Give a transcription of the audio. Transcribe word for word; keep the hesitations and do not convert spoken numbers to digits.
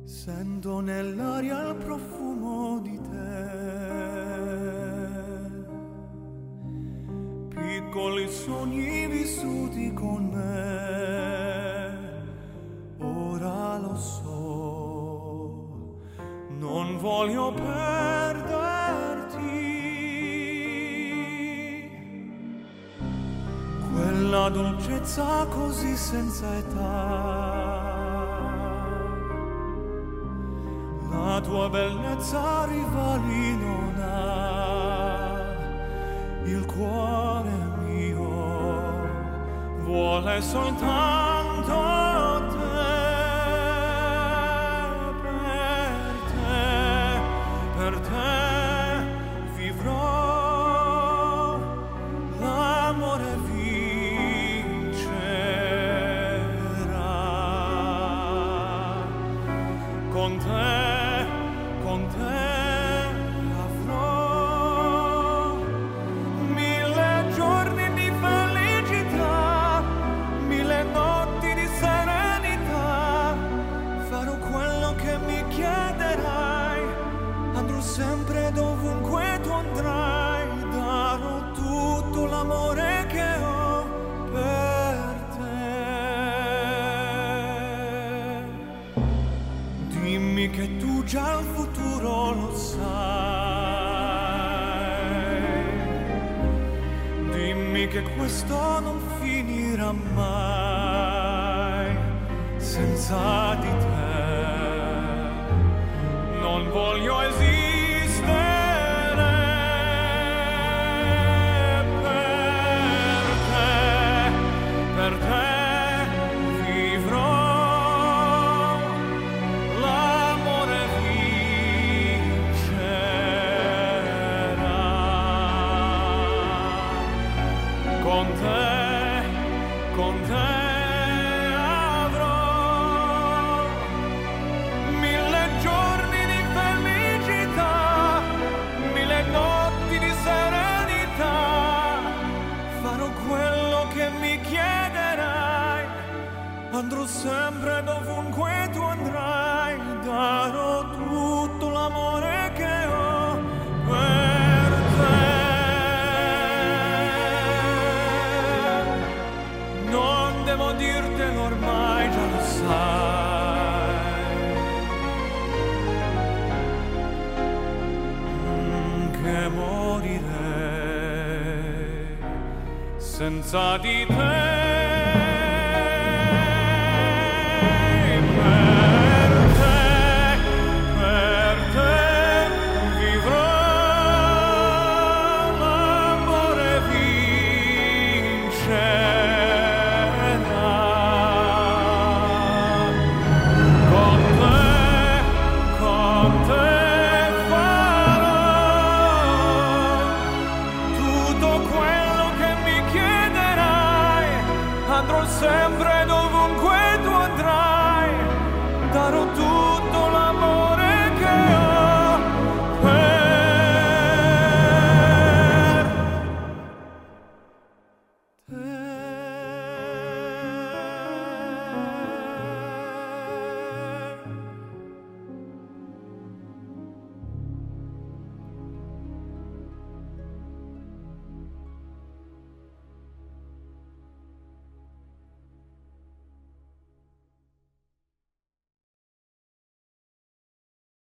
Sento nell'aria il profumo di te, piccoli sogni vissuti con me. Ora lo so, non voglio perderti, quella dolcezza così senza età. La tua bellezza rivali non ha, il cuore mio vuole soltanto te, per te, per te vivrò, l'amore vincerà, con te. Con te avrò mille giorni di felicità, mille notti di serenità. Farò quello che mi chiederai, andrò sempre dovunque tu andrai. Darò tutto l'amore che ho per te. Dimmi che tu già il futuro lo sai, dimmi che questo non finirà mai. Senza di te non voglio esistere, per te, per te con te, con te avrò mille giorni di felicità, mille notti di serenità. Farò quello che mi chiederai, andrò sempre dovunque tu andrai. Darò tutto l'amore che ho per te. Devo dirtelo ormai, già lo sai, mm, che morirei senza di te.